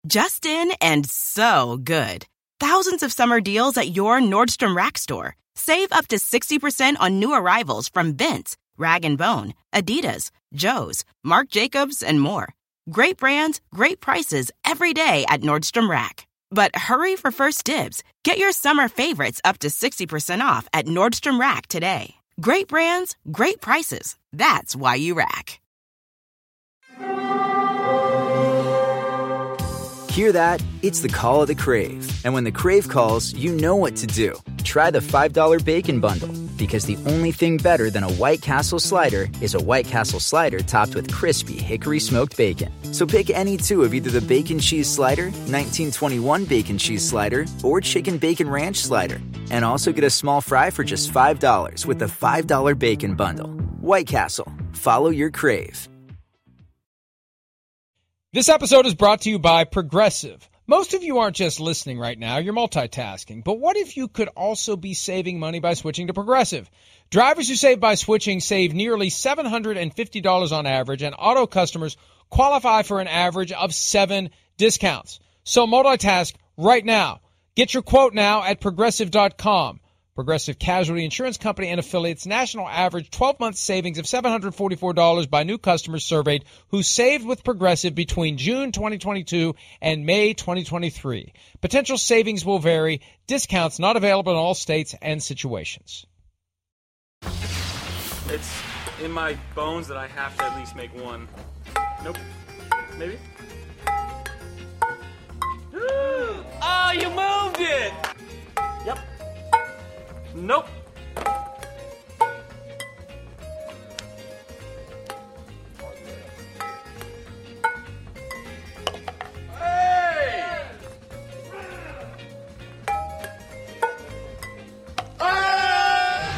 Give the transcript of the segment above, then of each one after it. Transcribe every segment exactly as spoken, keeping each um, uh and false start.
Just in and so good. Thousands of summer deals at your Nordstrom Rack store. Save up to sixty percent on new arrivals from Vince, Rag and Bone, Adidas, Joe's, Marc Jacobs, and more. Great brands, great prices every day at Nordstrom Rack. But hurry for first dibs. Get your summer favorites up to sixty percent off at Nordstrom Rack today. Great brands, great prices. That's why you rack. Hear that? It's the call of the Crave. And when the Crave calls, you know what to do. Try the five dollar Bacon Bundle. Because the only thing better than a White Castle slider is a White Castle slider topped with crispy hickory smoked bacon. So pick any two of either the Bacon Cheese Slider, nineteen twenty-one Bacon Cheese Slider, or Chicken Bacon Ranch Slider. And also get a small fry for just five dollars with the five dollar Bacon Bundle. White Castle. Follow your Crave. This episode is brought to you by Progressive. Most of you aren't just listening right now, you're multitasking. But what if you could also be saving money by switching to Progressive? Drivers who save by switching save nearly seven hundred fifty dollars on average, and auto customers qualify for an average of seven discounts. So multitask right now. Get your quote now at progressive dot com. Progressive Casualty Insurance Company and affiliates, national average twelve-month savings of seven hundred forty-four dollars by new customers surveyed who saved with Progressive between June twenty twenty-two and May twenty twenty-three. Potential savings will vary. Discounts not available in all states and situations. It's in my bones that I have to at least make one. Nope. Maybe? Oh, you moved it! Yep. Nope. Hey! Ah!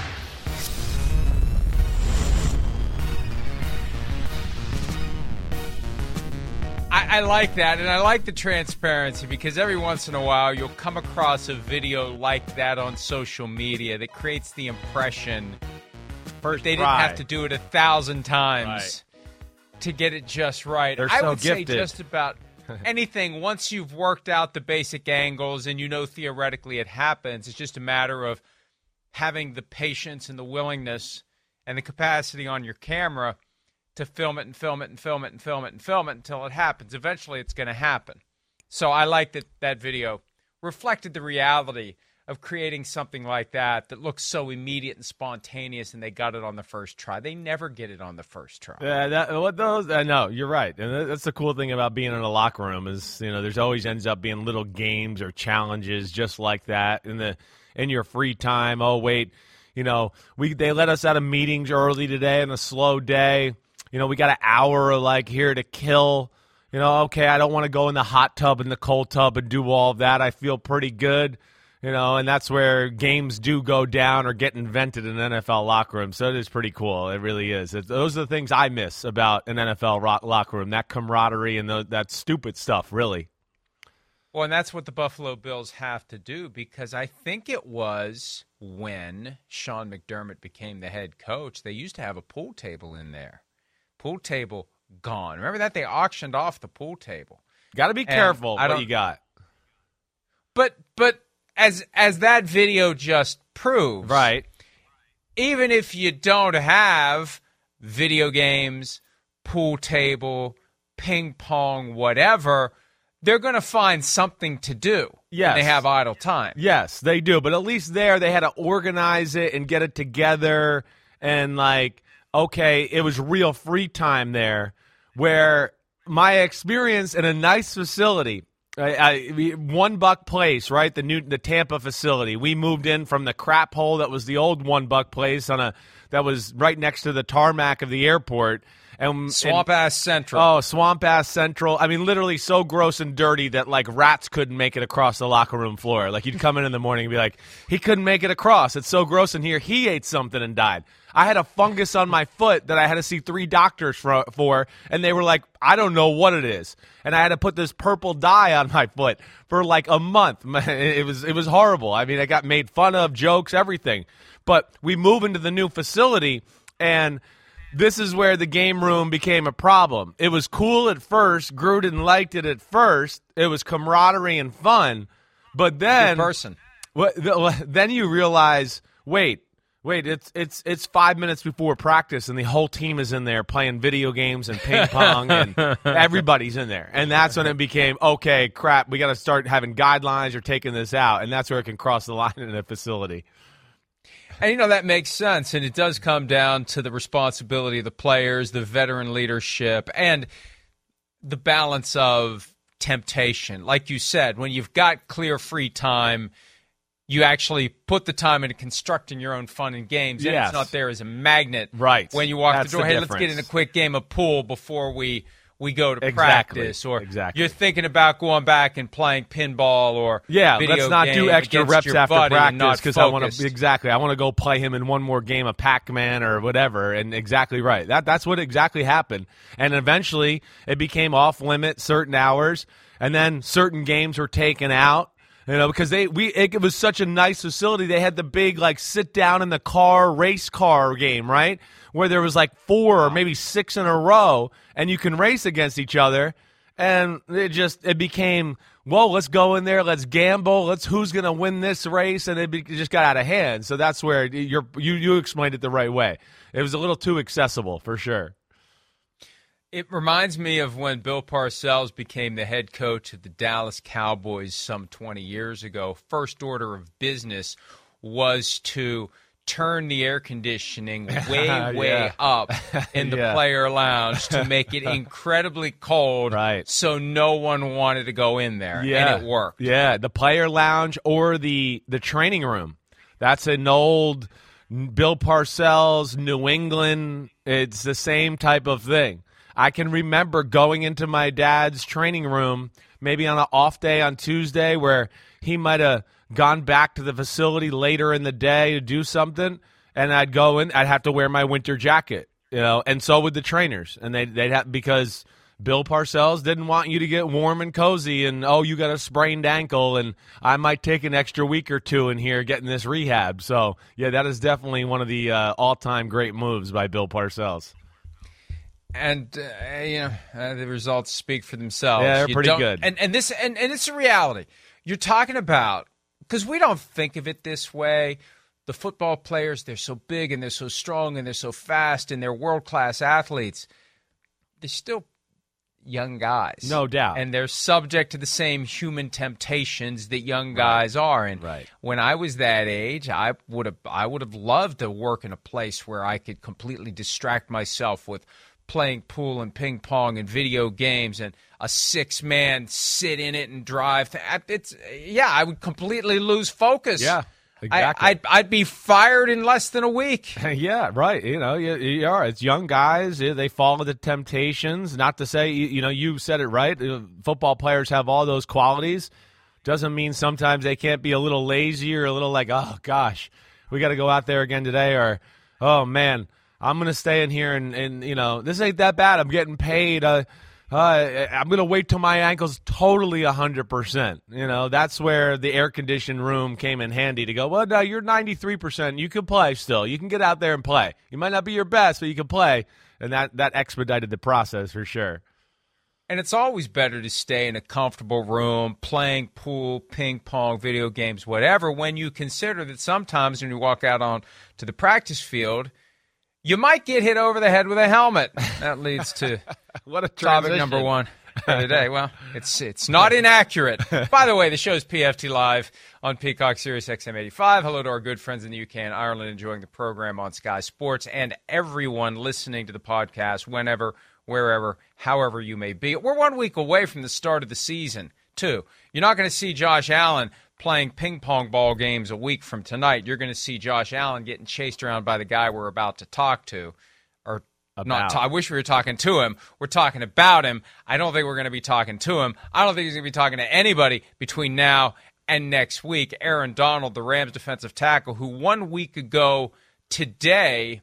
I, I like that, and I like the transparency, because every once in a while you'll come across a video like that on social media that creates the impression First they didn't try. have to do it a thousand times Right. to get it just right. They're I so would gifted. say just about anything, once you've worked out the basic angles and you know theoretically it happens, it's just a matter of having the patience and the willingness and the capacity on your camera to film it and film it and film it and film it and film it until it happens. Eventually it's going to happen. So I like that that video reflected the reality of creating something like that that looks so immediate and spontaneous, and they got it on the first try. They never get it on the first try. Yeah, that, what those? Uh, no, you're right, and that's the cool thing about being in a locker room is, you know, there's always ends up being little games or challenges just like that in the in your free time. Oh wait, you know, we they let us out of meetings early today on a slow day. You know, we got an hour like here to kill. You know, okay, I don't want to go in the hot tub and the cold tub and do all of that. I feel pretty good. You know, and that's where games do go down or get invented in an N F L locker room. So it is pretty cool. It really is. It, those are the things I miss about an N F L rock, locker room, that camaraderie and the, that stupid stuff, really. Well, and that's what the Buffalo Bills have to do, because I think it was when Sean McDermott became the head coach, they used to have a pool table in there. Pool table gone. Remember that? They auctioned off the pool table. Got to be careful I what don't- you got. But, but as as that video just proves, Right. even if you don't have video games, pool table, ping pong, whatever, they're going to find something to do Yes. when they have idle time. Yes, they do. But at least there they had to organize it and get it together. And, like, okay, it was real free time there, where my experience in a nice facility, I, I, we- One Buck Place, right, the new the Tampa facility. We moved in from the crap hole that was the old One Buck Place on a that was right next to the tarmac of the airport. And Swamp and- Ass Central. Oh, Swamp Ass Central. I mean, literally so gross and dirty that, like, rats couldn't make it across the locker room floor. Like, you'd come in in the morning and be like, he couldn't make it across. It's so gross in here. He ate something and died. I had a fungus on my foot that I had to see three doctors for, for, and they were like, I don't know what it is. And I had to put this purple dye on my foot for, like, a month. It was, it was horrible. I mean, I got made fun of, jokes, everything. But we move into the new facility, and this is where the game room became a problem. It was cool at first. Gruden liked it at first. It was camaraderie and fun. But then, Good person. What, then you realize, wait, wait, it's it's it's five minutes before practice, and the whole team is in there playing video games and ping pong, and everybody's in there. And that's when it became, okay, crap, we got to start having guidelines or taking this out, and that's where it can cross the line in a facility. And, you know, that makes sense, and it does come down to the responsibility of the players, the veteran leadership, and the balance of temptation. Like you said, when you've got clear free time, you actually put the time into constructing your own fun and games, and yes. it's not there as a magnet. Right. When you walk That's the door, the hey, difference. let's get in a quick game of pool before we, we go to Exactly. practice. Or exactly. you're thinking about going back and playing pinball or yeah, video let's not game do extra against reps your after buddy and practice not because I want focused. to exactly. I want to go play him in one more game of Pac-Man or whatever. And exactly right. That that's what exactly happened. And eventually, it became off limit certain hours, and then certain games were taken out. You know, because they we it was such a nice facility. They had the big like sit down in the car race car game, right? Where there was like four or maybe six in a row, and you can race against each other. And it just it became, whoa, let's go in there, let's gamble, let's who's gonna win this race, and it, be, it just got out of hand. So that's where you're you you explained it the right way. It was a little too accessible for sure. It reminds me of when Bill Parcells became the head coach of the Dallas Cowboys some twenty years ago. First order of business was to turn the air conditioning way, way yeah. up in the yeah. player lounge to make it incredibly cold right. so no one wanted to go in there, yeah. and it worked. Yeah, the player lounge or the, the training room. That's an old Bill Parcells, New England. It's the same type of thing. I can remember going into my dad's training room maybe on an off day on Tuesday where he might have gone back to the facility later in the day to do something, and I'd go in. I'd have to wear my winter jacket, you know, and so would the trainers. And they'd, they'd have because Bill Parcells didn't want you to get warm and cozy and, oh, you got a sprained ankle, and I might take an extra week or two in here getting this rehab. So, yeah, that is definitely one of the uh, all-time great moves by Bill Parcells. And uh, you know uh, the results speak for themselves. Yeah, they're You pretty don't- good. And and this and, and it's a reality. You're talking about, because we don't think of it this way. The football players, they're so big and they're so strong and they're so fast and they're world class athletes. They're still young guys, No doubt. and they're subject to the same human temptations that young guys are. And Right. when I was that age, I would have I would have loved to work in a place where I could completely distract myself with playing pool and ping pong and video games and a six-man sit in it and drive. It's yeah, I would completely lose focus. Yeah, exactly. I, I'd, I'd be fired in less than a week. Yeah, right. You know, you, you are. It's young guys. They follow the temptations. Not to say, you, you know, you said it right. Football players have all those qualities. Doesn't mean sometimes they can't be a little lazy or a little like, oh, gosh, we got to go out there again today. Or, oh, man, I'm going to stay in here and, and, you know, this ain't that bad. I'm getting paid. Uh, uh, I'm going to wait till my ankle's totally one hundred percent. You know, that's where the air-conditioned room came in handy to go, well, no, you're ninety-three percent. You can play still. You can get out there and play. You might not be your best, but you can play. And that, that expedited the process for sure. And it's always better to stay in a comfortable room, playing pool, ping pong, video games, whatever, when you consider that sometimes when you walk out on to the practice field, you might get hit over the head with a helmet. That leads to What a topic transition. number one for today. Well, it's it's not inaccurate. By the way, the show is P F T Live on Peacock Sirius X M eighty-five. Hello to our good friends in the U K and Ireland enjoying the program on Sky Sports, and everyone listening to the podcast whenever, wherever, however you may be. We're one week away from the start of the season, too. You're not going to see Josh Allen playing ping pong ball games a week from tonight. You're going to see Josh Allen getting chased around by the guy we're about to talk to. Or About. not ta- I wish we were talking to him. We're talking about him. I don't think we're going to be talking to him. I don't think he's going to be talking to anybody between now and next week. Aaron Donald, the Rams defensive tackle, who one week ago today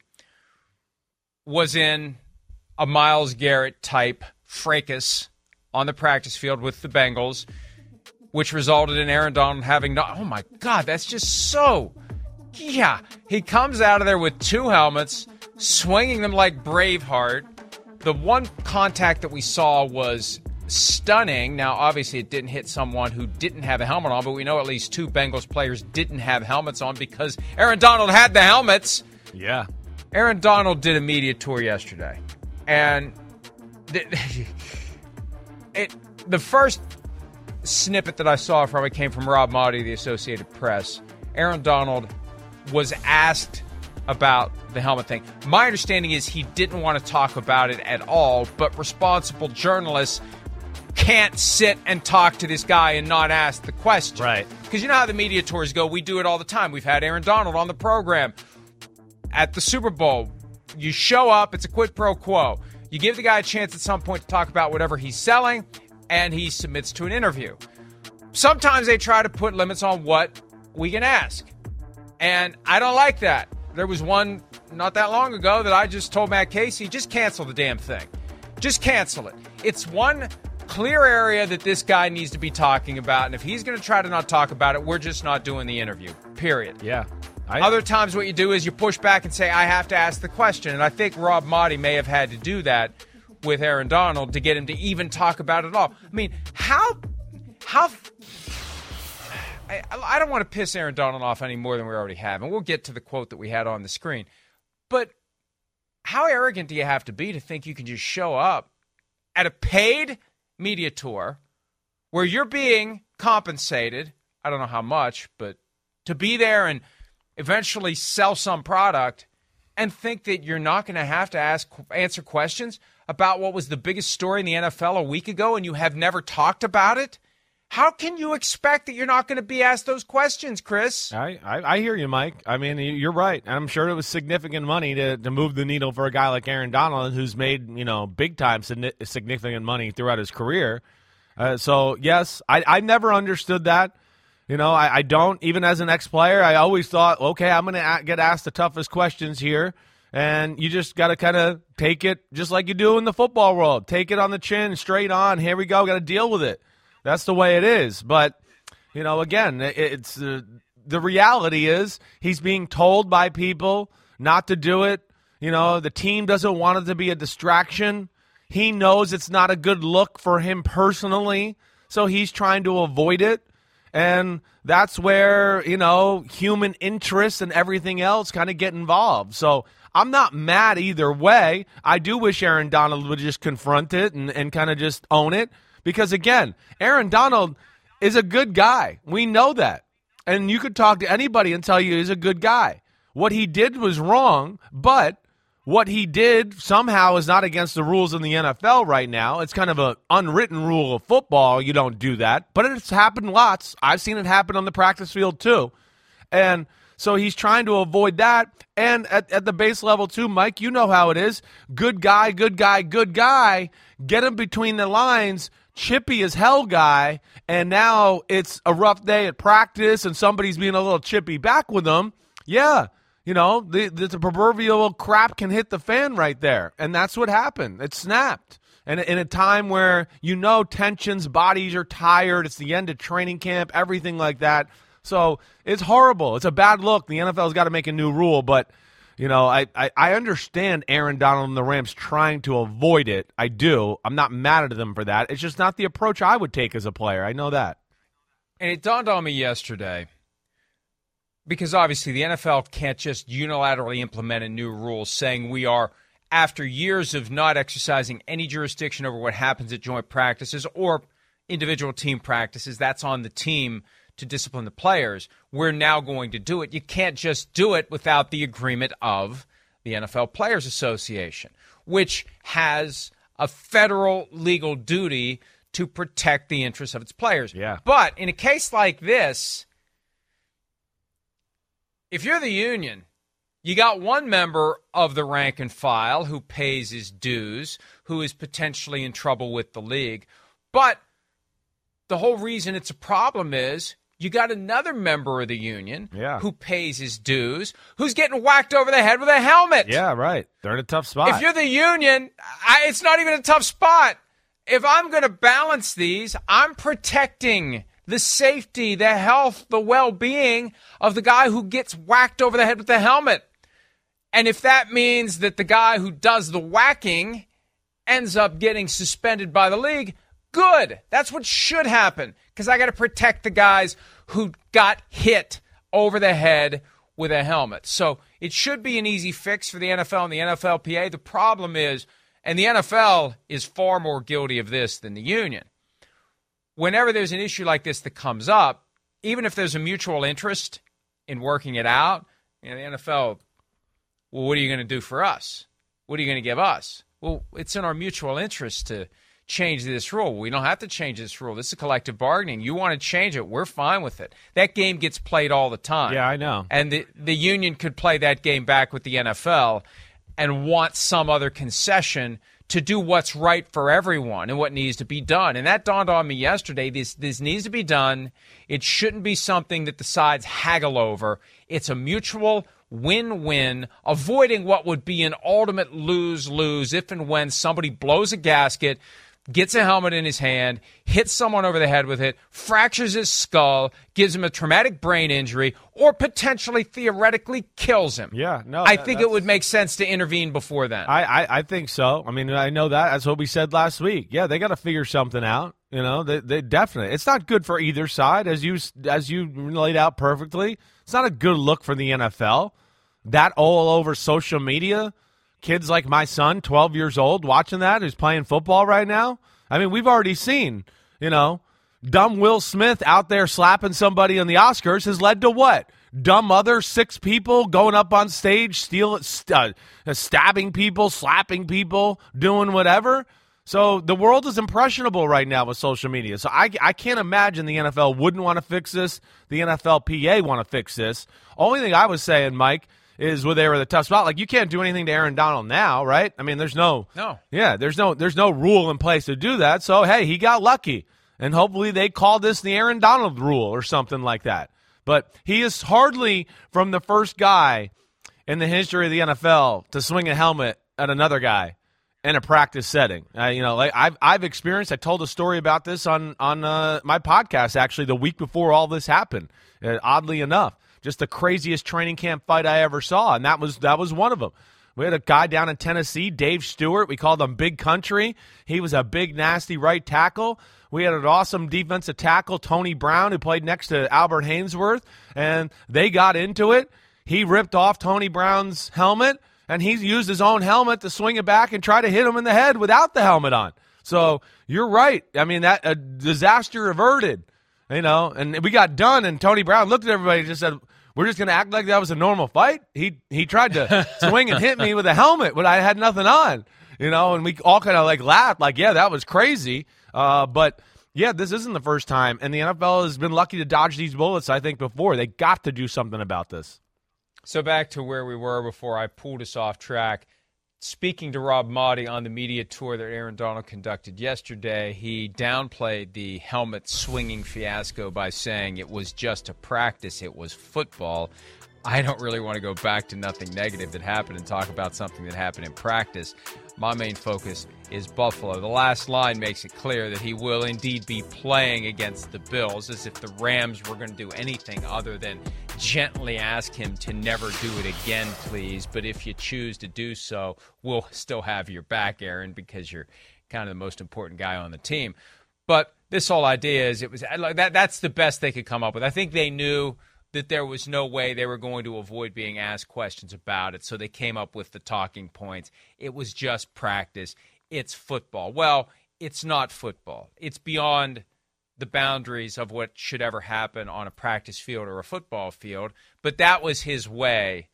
was in a Myles Garrett-type fracas on the practice field with the Bengals, which resulted in Aaron Donald having no – oh, my God, that's just so – yeah. He comes out of there with two helmets, swinging them like Braveheart. The one contact that we saw was stunning. Now, obviously, it didn't hit someone who didn't have a helmet on, but we know at least two Bengals players didn't have helmets on because Aaron Donald had the helmets. Yeah. Aaron Donald did a media tour yesterday, and the, it, the first snippet that I saw from it came from Rob Maaddi of the Associated Press. Aaron Donald was asked about the helmet thing. My understanding is he didn't want to talk about it at all, but responsible journalists can't sit and talk to this guy and not ask the question. Right. Because you know how the media tours go. We do it all the time. We've had Aaron Donald on the program at the Super Bowl. You show up. It's a quid pro quo. You give the guy a chance at some point to talk about whatever he's selling, and he submits to an interview. Sometimes they try to put limits on what we can ask, and I don't like that. There was one not that long ago that I just told Matt Casey, just cancel the damn thing. Just cancel it. It's one clear area that this guy needs to be talking about, and if he's going to try to not talk about it, we're just not doing the interview, period. Yeah. I, Other times what you do is you push back and say, I have to ask the question, and I think Rob Maaddi may have had to do that with Aaron Donald to get him to even talk about it all. I mean, how... how I, I don't want to piss Aaron Donald off any more than we already have, and we'll get to the quote that we had on the screen. But how arrogant do you have to be to think you can just show up at a paid media tour where you're being compensated, I don't know how much, but to be there and eventually sell some product and think that you're not going to have to ask answer questions about what was the biggest story in the N F L a week ago and you have never talked about it? How can you expect that you're not going to be asked those questions, Chris? I, I, I hear you, Mike. I mean, you're right. I'm sure it was significant money to, to move the needle for a guy like Aaron Donald, who's made, you know, big-time significant money throughout his career. Uh, so, yes, I, I never understood that. You know, I, I don't. Even as an ex-player, I always thought, okay, I'm going to get asked the toughest questions here. And you just got to kind of take it just like you do in the football world. Take it on the chin, straight on. Here we go. Got to deal with it. That's the way it is. But, you know, again, it's uh, the reality is he's being told by people not to do it. You know, the team doesn't want it to be a distraction. He knows it's not a good look for him personally, so he's trying to avoid it. And that's where, you know, human interests and everything else kind of get involved. So I'm not mad either way. I do wish Aaron Donald would just confront it and, and kind of just own it. Because, again, Aaron Donald is a good guy. We know that. And you could talk to anybody and tell you he's a good guy. What he did was wrong, but what he did somehow is not against the rules in the N F L right now. It's kind of an unwritten rule of football. You don't do that. But it's happened lots. I've seen it happen on the practice field, too. And so he's trying to avoid that. And at, at the base level, too, Mike, you know how it is. Good guy, good guy, good guy. Get him between the lines. Chippy as hell guy, and now it's a rough day at practice and somebody's being a little chippy back with him. Yeah, you know, the, the, the proverbial crap can hit the fan right there, and that's what happened. It snapped. And in a time where, you know, tensions, bodies are tired, it's the end of training camp, everything like that. So it's horrible. It's a bad look. The N F L's got to make a new rule, but you know, I, I, I understand Aaron Donald and the Rams trying to avoid it. I do. I'm not mad at them for that. It's just not the approach I would take as a player. I know that. And it dawned on me yesterday, because obviously the N F L can't just unilaterally implement a new rule saying we are, after years of not exercising any jurisdiction over what happens at joint practices or individual team practices, that's on the team to discipline the players. We're now going to do it. You can't just do it without the agreement of the N F L Players Association, which has a federal legal duty to protect the interests of its players. Yeah. But in a case like this, if you're the union, you got one member of the rank and file who pays his dues, who is potentially in trouble with the league. But the whole reason it's a problem is you got another member of the union yeah. who pays his dues, who's getting whacked over the head with a helmet. Yeah, right. They're in a tough spot. If you're the union, I, it's not even a tough spot. If I'm going to balance these, I'm protecting the safety, the health, the well-being of the guy who gets whacked over the head with the helmet. And if that means that the guy who does the whacking ends up getting suspended by the league, good. That's what should happen, because I got to protect the guys who got hit over the head with a helmet. So it should be an easy fix for the N F L and the N F L P A. The problem is, and the N F L is far more guilty of this than the union, whenever there's an issue like this that comes up, even if there's a mutual interest in working it out, you know, the N F L, well, what are you going to do for us? What are you going to give us? Well, it's in our mutual interest to change this rule. We don't have to change this rule. This is collective bargaining. You want to change it, we're fine with it. That game gets played all the time. Yeah, I know. And the, the union could play that game back with the N F L and want some other concession to do what's right for everyone and what needs to be done. And that dawned on me yesterday. This this needs to be done. It shouldn't be something that the sides haggle over. It's a mutual win-win, avoiding what would be an ultimate lose-lose if and when somebody blows a gasket, gets a helmet in his hand, hits someone over the head with it, fractures his skull, gives him a traumatic brain injury, or potentially theoretically kills him. Yeah, no. I that, think it would make sense to intervene before then. I, I, I think so. I mean, I know that. That's what we said last week. Yeah, they got to figure something out. You know, they, they definitely. It's not good for either side, as you as you laid out perfectly. It's not a good look for the N F L. That all over social media. Kids like my son, twelve years old, watching that, who's playing football right now. I mean, we've already seen, you know, dumb Will Smith out there slapping somebody on the Oscars has led to what? Dumb other six people going up on stage, steal, uh, stabbing people, slapping people, doing whatever. So the world is impressionable right now with social media. So I, I can't imagine the N F L wouldn't want to fix this. The N F L P A want to fix this. Only thing I was saying, Mike, is where they were the tough spot. Like, you can't do anything to Aaron Donald now, right? I mean, there's no, no, yeah, there's no, there's no rule in place to do that. So hey, he got lucky, and hopefully they call this the Aaron Donald rule or something like that. But he is hardly from the first guy in the history of the N F L to swing a helmet at another guy in a practice setting. Uh, you know, like I've I've experienced. I told a story about this on on uh, my podcast actually the week before all this happened. Uh, oddly enough. Just the craziest training camp fight I ever saw, and that was that was one of them. We had a guy down in Tennessee, Dave Stewart. We called him Big Country. He was a big, nasty right tackle. We had an awesome defensive tackle, Tony Brown, who played next to Albert Hainsworth, and they got into it. He ripped off Tony Brown's helmet, and he used his own helmet to swing it back and try to hit him in the head without the helmet on. So you're right. I mean, that a disaster averted. You know, and we got done, and Tony Brown looked at everybody and just said, we're just going to act like that was a normal fight? He he tried to swing and hit me with a helmet, but I had nothing on, you know, and we all kind of like laughed, like, yeah, that was crazy. Uh, but, yeah, this isn't the first time, and the N F L has been lucky to dodge these bullets, I think, before. They got to do something about this. So back to where we were before I pulled us off track. Speaking to Rob Maaddi on the media tour that Aaron Donald conducted yesterday, he downplayed the helmet swinging fiasco by saying it was just a practice, it was football. I don't really want to go back to nothing negative that happened and talk about something that happened in practice. My main focus is Buffalo. The last line makes it clear that he will indeed be playing against the Bills, as if the Rams were going to do anything other than gently ask him to never do it again, please. But if you choose to do so, we'll still have your back, Aaron, because you're kind of the most important guy on the team. But this whole idea is it was that that's the best they could come up with. I think they knew that there was no way they were going to avoid being asked questions about it, so they came up with the talking points. It was just practice. It's football. Well, it's not football. It's beyond the boundaries of what should ever happen on a practice field or a football field, but that was his way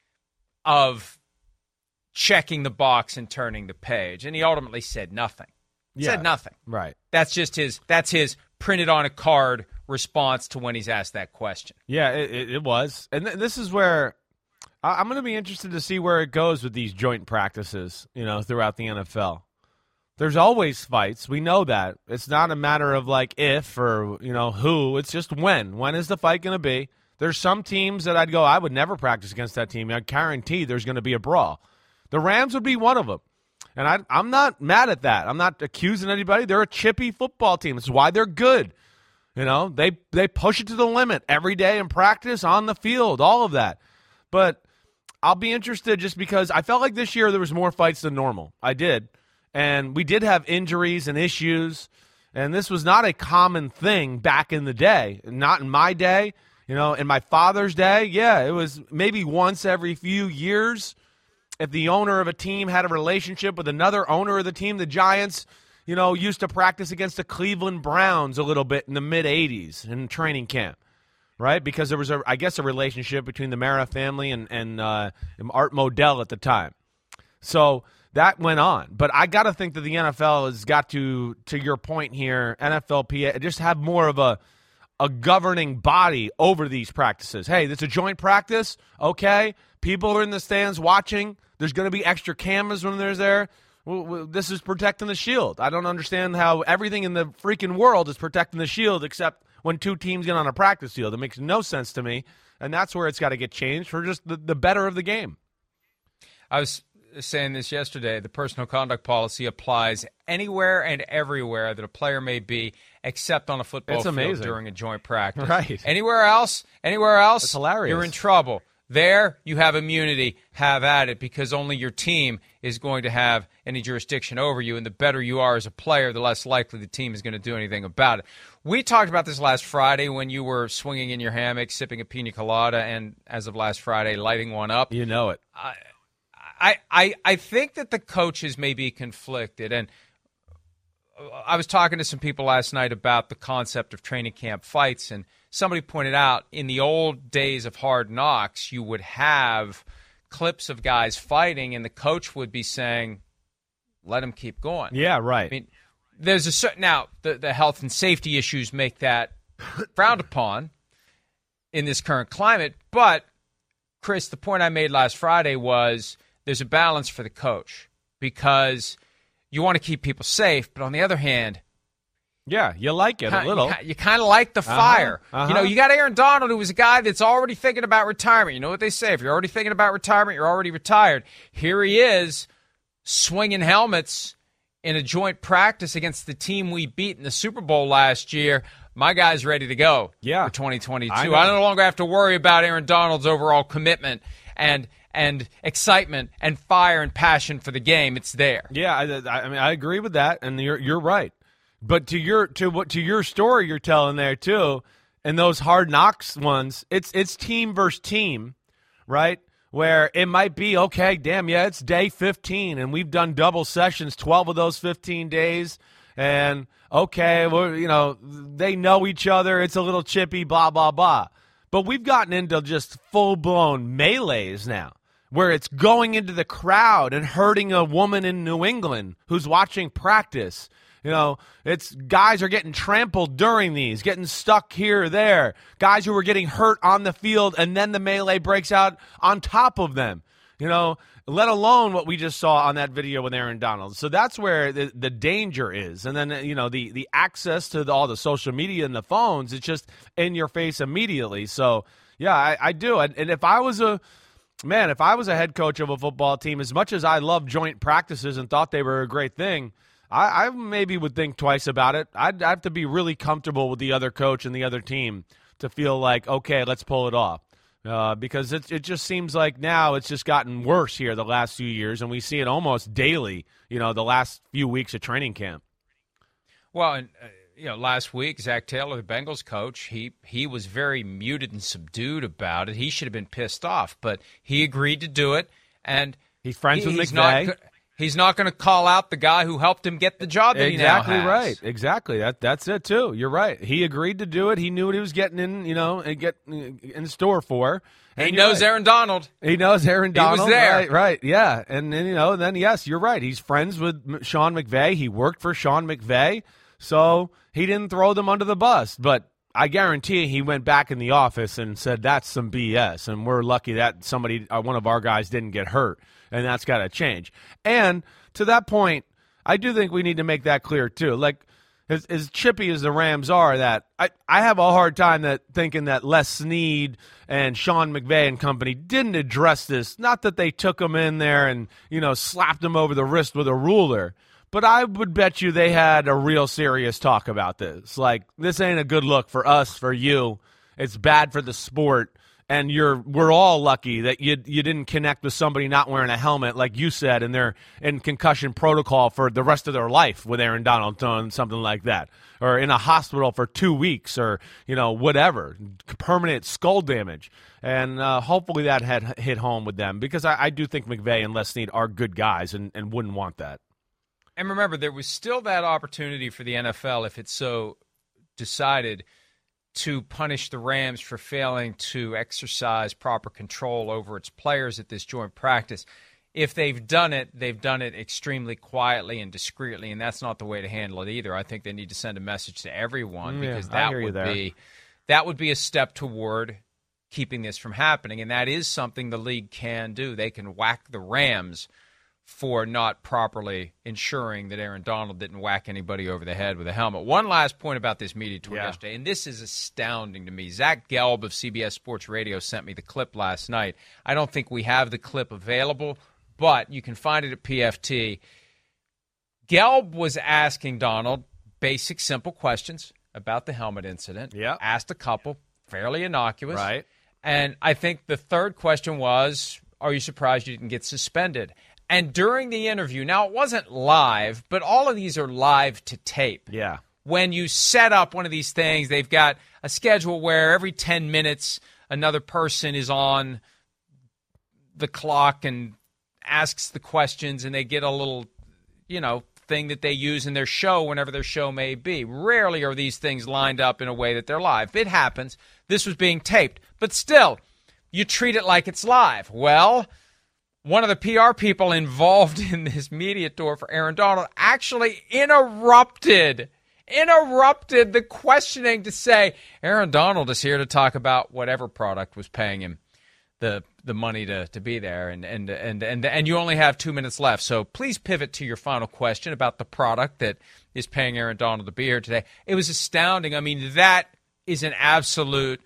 of checking the box and turning the page, and he ultimately said nothing. Yeah, said nothing. Right. That's just his, that's his printed on a card response to when he's asked that question. Yeah, it, it, it was. And th- this is where I- I'm going to be interested to see where it goes with these joint practices, you know, throughout the N F L. There's always fights. We know that. It's not a matter of like if or, you know, who. It's just when. When is the fight going to be? There's some teams that I'd go, I would never practice against that team. I guarantee there's going to be a brawl. The Rams would be one of them. And I, I'm not mad at that. I'm not accusing anybody. They're a chippy football team. It's why they're good. You know, they they push it to the limit every day in practice, on the field, all of that. But I'll be interested just because I felt like this year there was more fights than normal. I did. And we did have injuries and issues, and this was not a common thing back in the day. Not in my day. You know, in my father's day, yeah, it was maybe once every few years. If the owner of a team had a relationship with another owner of the team, the Giants, you know, used to practice against the Cleveland Browns a little bit in the mid-eighties in training camp, right? Because there was, a, I guess, a relationship between the Mara family and, and uh, Art Modell at the time. So that went on. But I got to think that the N F L has got to, to your point here, N F L P A, just have more of a, a governing body over these practices. Hey, it's a joint practice. Okay, people are in the stands watching. There's going to be extra cameras when there's there. Well, this is protecting the shield. I don't understand how everything in the freaking world is protecting the shield except when two teams get on a practice field. It makes no sense to me, and that's where it's got to get changed for just the, the better of the game. I was saying this yesterday. The personal conduct policy applies anywhere and everywhere that a player may be, except on a football it's field amazing. During a joint practice. Right. Anywhere else, anywhere else, That's hilarious. You're in trouble. There, you have immunity. Have at it, because only your team is going to have any jurisdiction over you, and the better you are as a player, the less likely the team is going to do anything about it. We talked about this last Friday when you were swinging in your hammock, sipping a pina colada, and as of last Friday, lighting one up. You know it. I, I, I, I think that the coaches may be conflicted, and I was talking to some people last night about the concept of training camp fights, and somebody pointed out in the old days of Hard Knocks, you would have clips of guys fighting, and the coach would be saying, let them keep going. Yeah, right. I mean, there's a certain, now, the, the health and safety issues make that frowned upon in this current climate, but, Chris, the point I made last Friday was there's a balance for the coach, because you want to keep people safe, but on the other hand, yeah, you like it kinda, a little. You, you kind of like the fire. Uh-huh, uh-huh. You know, you got Aaron Donald, who was a guy that's already thinking about retirement. You know what they say? If you're already thinking about retirement, you're already retired. Here he is, swinging helmets in a joint practice against the team we beat in the Super Bowl last year. My guy's ready to go yeah. for twenty twenty-two. I, I no longer have to worry about Aaron Donald's overall commitment and and excitement and fire and passion for the game. It's there. Yeah, I, I mean, I agree with that, and you're you're right. But to your to what to your story you're telling there too, and those Hard Knocks ones, it's it's team versus team, right? Where it might be, okay, damn, yeah, it's day fifteen, and we've done double sessions, twelve of those fifteen days, and okay, well, you know, they know each other, it's a little chippy, blah, blah, blah. But we've gotten into just full-blown melees now, where it's going into the crowd and hurting a woman in New England who's watching practice. You know, it's guys are getting trampled during these, getting stuck here or there. Guys who are getting hurt on the field, and then the melee breaks out on top of them. You know, let alone what we just saw on that video with Aaron Donald. So that's where the, the danger is. And then, you know, the, the access to the, all the social media and the phones, it's just in your face immediately. So, yeah, I, I do. And, and if I was a man, if I was a head coach of a football team, as much as I love joint practices and thought they were a great thing, I, I maybe would think twice about it. I'd have to be really comfortable with the other coach and the other team to feel like, okay, let's pull it off. Uh, because it, it just seems like now it's just gotten worse here the last few years, and we see it almost daily, you know, the last few weeks of training camp. Well, and, uh, you know, last week, Zach Taylor, the Bengals coach, he, he was very muted and subdued about it. He should have been pissed off, but he agreed to do it, and he's friends he, with he's McVay. Not, he's not going to call out the guy who helped him get the job that exactly he now has. Right. Exactly. That that's it too. You're right. He agreed to do it. He knew what he was getting in, you know, and get in store for. And he knows right. Aaron Donald. He knows Aaron Donald. He was there. Right, right. Yeah. And then, you know, then yes, you're right. He's friends with Sean McVay. He worked for Sean McVay. So he didn't throw them under the bus. But I guarantee he went back in the office and said, that's some B S. And we're lucky that somebody, uh, one of our guys didn't get hurt. And that's got to change. And to that point, I do think we need to make that clear too. Like, as, as chippy as the Rams are, that I, I have a hard time that thinking that Les Snead and Sean McVay and company didn't address this. Not that they took him in there and, you know, slapped him over the wrist with a ruler. But I would bet you they had a real serious talk about this. Like, this ain't a good look for us, for you. It's bad for the sport. And you're we're all lucky that you you didn't connect with somebody not wearing a helmet, like you said, and they're in concussion protocol for the rest of their life with Aaron Donald doing something like that, or in a hospital for two weeks, or you know whatever, permanent skull damage. And uh, hopefully that had hit home with them, because I, I do think McVay and Les Snead are good guys and, and wouldn't want that. And remember, there was still that opportunity for the N F L, if it so decided, to punish the Rams for failing to exercise proper control over its players at this joint practice. If they've done it, they've done it extremely quietly and discreetly, and that's not the way to handle it either. I think they need to send a message to everyone, because yeah, that would be that would be a step toward keeping this from happening, and that is something the league can do. They can whack the Rams for not properly ensuring that Aaron Donald didn't whack anybody over the head with a helmet. One last point about this media tour yeah. yesterday, and this is astounding to me. Zach Gelb of C B S Sports Radio sent me the clip last night. I don't think we have the clip available, but you can find it at P F T. Gelb was asking Donald basic, simple questions about the helmet incident. Yeah. Asked a couple, fairly innocuous. Right. And I think the third question was, are you surprised you didn't get suspended? And during the interview, now it wasn't live, but all of these are live to tape. Yeah. When you set up one of these things, they've got a schedule where every ten minutes another person is on the clock and asks the questions, and they get a little, you know, thing that they use in their show whenever their show may be. Rarely are these things lined up in a way that they're live. It happens. This was being taped. But still, you treat it like it's live. Well, one of the P R people involved in this media tour for Aaron Donald actually interrupted, interrupted the questioning to say, Aaron Donald is here to talk about whatever product was paying him the the money to, to be there, and, and and and and you only have two minutes left. So please pivot to your final question about the product that is paying Aaron Donald to be here today. It was astounding. I mean, that is an absolute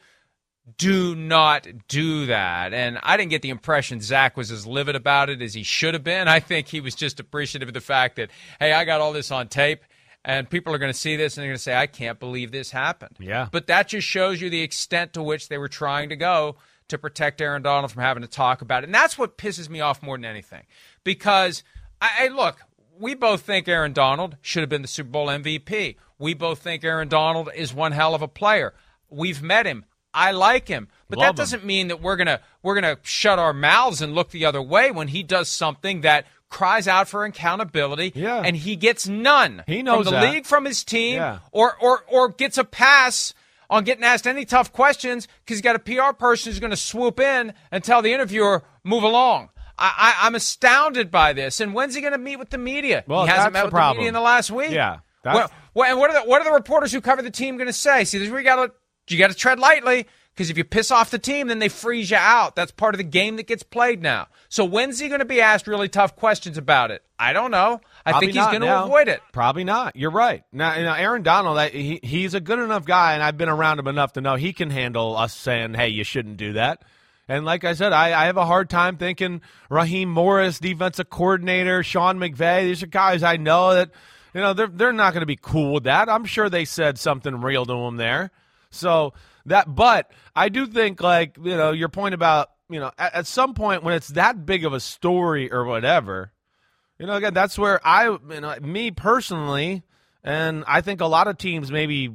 do not do that. And I didn't get the impression Zach was as livid about it as he should have been. I think he was just appreciative of the fact that, hey, I got all this on tape, and people are going to see this, and they're going to say, I can't believe this happened. Yeah. But that just shows you the extent to which they were trying to go to protect Aaron Donald from having to talk about it. And that's what pisses me off more than anything. Because, I, I look, we both think Aaron Donald should have been the Super Bowl M V P. We both think Aaron Donald is one hell of a player. We've met him. I like him. But Love that him. doesn't mean that we're gonna we're gonna shut our mouths and look the other way when he does something that cries out for accountability, Yeah. and he gets none He knows from the that. league, from his team, Yeah. or, or or gets a pass on getting asked any tough questions because he's got a P R person who's going to swoop in and tell the interviewer, move along. I, I, I'm astounded by this. And when's he going to meet with the media? Well, he hasn't that's met the with problem. the media in the last week. Yeah, What, that's- what, and what are the what are the reporters who cover the team going to say? See, this is where you got to you got to tread lightly, because if you piss off the team, then they freeze you out. That's part of the game that gets played now. So when's he going to be asked really tough questions about it? I don't know. I Probably think he's not going to now. avoid it. Probably not. You're right. Now, now Aaron Donald, I- he, he's a good enough guy, and I've been around him enough to know he can handle us saying, hey, you shouldn't do that. And like I said, I, I have a hard time thinking Raheem Morris, defensive coordinator, Sean McVay, these are guys I know that, you know, they're, they're not going to be cool with that. I'm sure they said something real to him there. So that, but I do think, like, you know, your point about, you know, at, at some point when it's that big of a story or whatever, you know, again, that's where I, you know, me personally, and I think a lot of teams maybe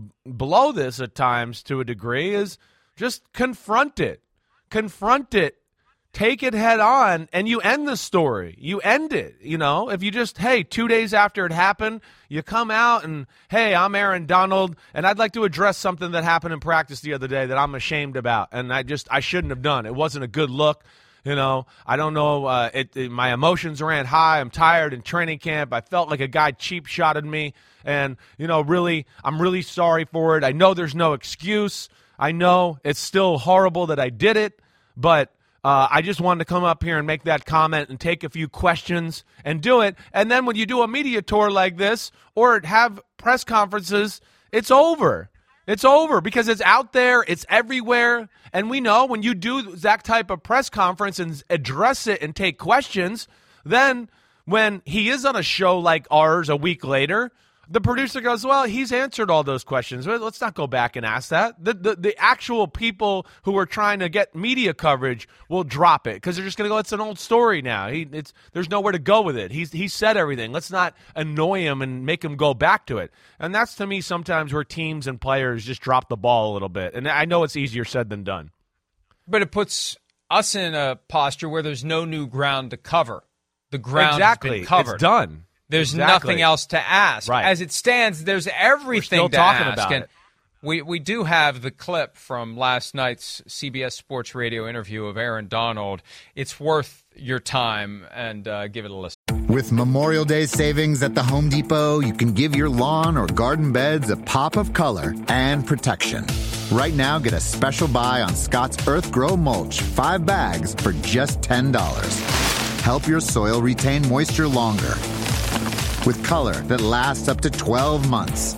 blow this at times to a degree, is just confront it. Confront it. Take it head on, and you end the story. You end it, you know. If you just, hey, two days after it happened, you come out and, hey, I'm Aaron Donald, and I'd like to address something that happened in practice the other day that I'm ashamed about, and I just, I shouldn't have done. It wasn't a good look. You know, I don't know. Uh, it, it, my emotions ran high. I'm tired in training camp. I felt like a guy cheap shotted me. And, you know, really, I'm really sorry for it. I know there's no excuse. I know it's still horrible that I did it. But uh, I just wanted to come up here and make that comment and take a few questions and do it. And then when you do a media tour like this or have press conferences, it's over. It's over because it's out there, it's everywhere, and we know when you do that type of press conference and address it and take questions, then when he is on a show like ours a week later, The producer goes, well, he's answered all those questions. Well, let's not go back and ask that. The, the the actual people who are trying to get media coverage will drop it because they're just going to go, it's an old story now. He, it's There's nowhere to go with it. He's He said everything. Let's not annoy him and make him go back to it. And that's, to me, sometimes where teams and players just drop the ball a little bit. And I know it's easier said than done. But it puts us in a posture where there's no new ground to cover. The ground exactly. has been covered. It's done. There's exactly. nothing else to ask. Right. As it stands, there's everything We're still to talking ask. about and it. We, we do have the clip from last night's C B S Sports Radio interview of Aaron Donald. It's worth your time, and uh, give it a listen. With Memorial Day savings at the Home Depot, you can give your lawn or garden beds a pop of color and protection. Right now, get a special buy on Scott's Earth Grow Mulch, five bags for just ten dollars. Help your soil retain moisture longer with color that lasts up to twelve months.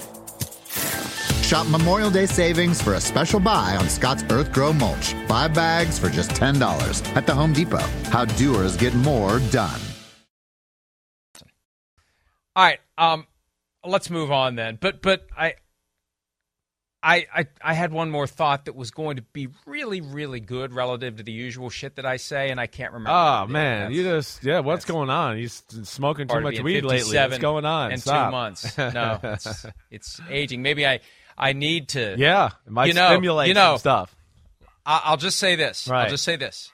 Shop Memorial Day savings for a special buy on Scott's Earth Grow Mulch, five bags for just ten dollars at the Home Depot. How doers get more done. All right, um, let's move on then. But but I, I I I had one more thought that was going to be really really good relative to the usual shit that I say, and I can't remember. Oh man, you just yeah. What's going on? You smoking too much weed lately? What's going on? In Stop. two months. No, it's, it's aging. Maybe I I need to. Yeah, it might you know, stimulate you know, some stuff. I, I'll just say this. Right. I'll just say this.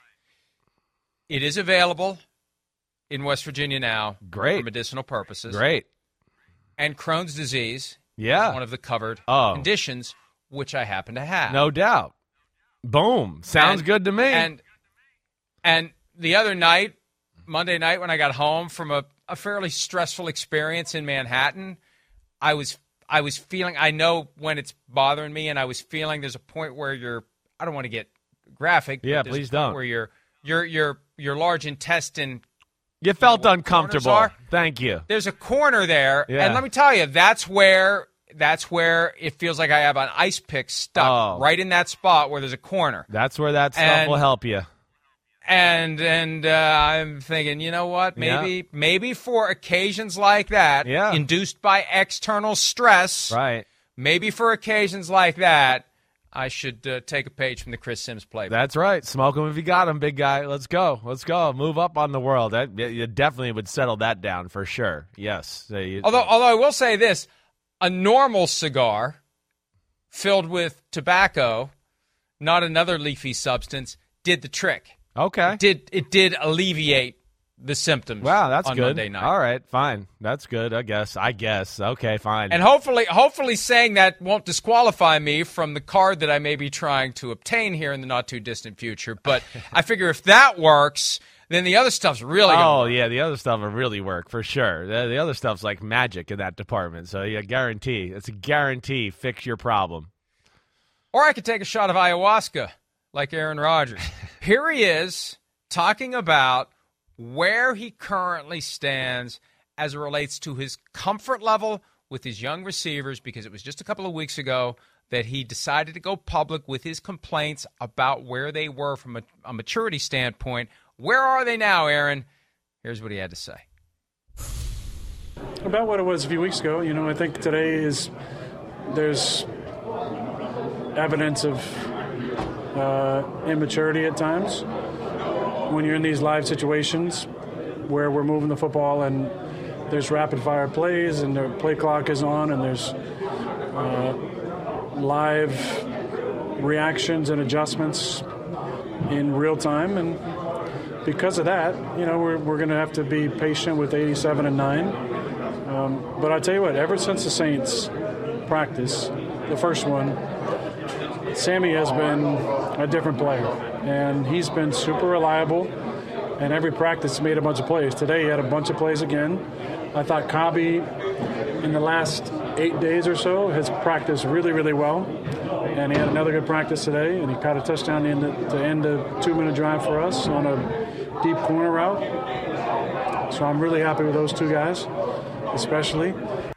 It is available in West Virginia now. Great. For medicinal purposes. Great. And Crohn's disease. Yeah. Is one of the covered oh. conditions, which I happen to have. No doubt. Boom. Sounds and, good to me. And and the other night, Monday night, when I got home from a, a fairly stressful experience in Manhattan, I was I was feeling, I know when it's bothering me, and I was feeling there's a point where you're, I don't want to get graphic. Yeah, but please a point don't. Where your your your your large intestine. You felt you know, uncomfortable. Thank you. There's a corner there, Yeah. and let me tell you, that's where that's where it feels like I have an ice pick stuck Oh. right in that spot where there's a corner. That's where that stuff And- will help you. And and uh, I'm thinking, you know what? Maybe Yeah. maybe for occasions like that, Yeah. induced by external stress, Right. maybe for occasions like that, I should uh, take a page from the Chris Sims playbook. That's right. Smoke them if you got them, big guy. Let's go. Let's go. Move up on the world. That you definitely would settle that down for sure. Yes. So you- Although, although I will say this, a normal cigar filled with tobacco, not another leafy substance, did the trick. okay. It did it did alleviate the symptoms? Wow, that's on good. Monday night. All right, fine. That's good. I guess. I guess. Okay, fine. And hopefully, hopefully, saying that won't disqualify me from the card that I may be trying to obtain here in the not too distant future. But I figure if that works, then the other stuff's really. oh gonna work. yeah, the other stuff will really work for sure. The, the other stuff's like magic in that department. So yeah, guarantee. It's a guarantee. Fix your problem. Or I could take a shot of ayahuasca, like Aaron Rodgers. Here he is talking about where he currently stands as it relates to his comfort level with his young receivers, because it was just a couple of weeks ago that he decided to go public with his complaints about where they were from a, a maturity standpoint. Where are they now, Aaron? Here's what he had to say. About what it was a few weeks ago. You know, I think today is there's evidence of uh, immaturity at times when you're in these live situations where we're moving the football and there's rapid fire plays and the play clock is on and there's uh, live reactions and adjustments in real time. And because of that, you know, we're, we're going to have to be patient with eighty-seven and nine. Um, but I tell you what, ever since the Saints practice, the first one, Sammy has been a different player, and he's been super reliable, and every practice made a bunch of plays. Today he had a bunch of plays again. I thought Kabi, in the last eight days or so, has practiced really, really well, and he had another good practice today, and he caught a touchdown to end, to end a two-minute drive for us on a deep corner route. So I'm really happy with those two guys, especially.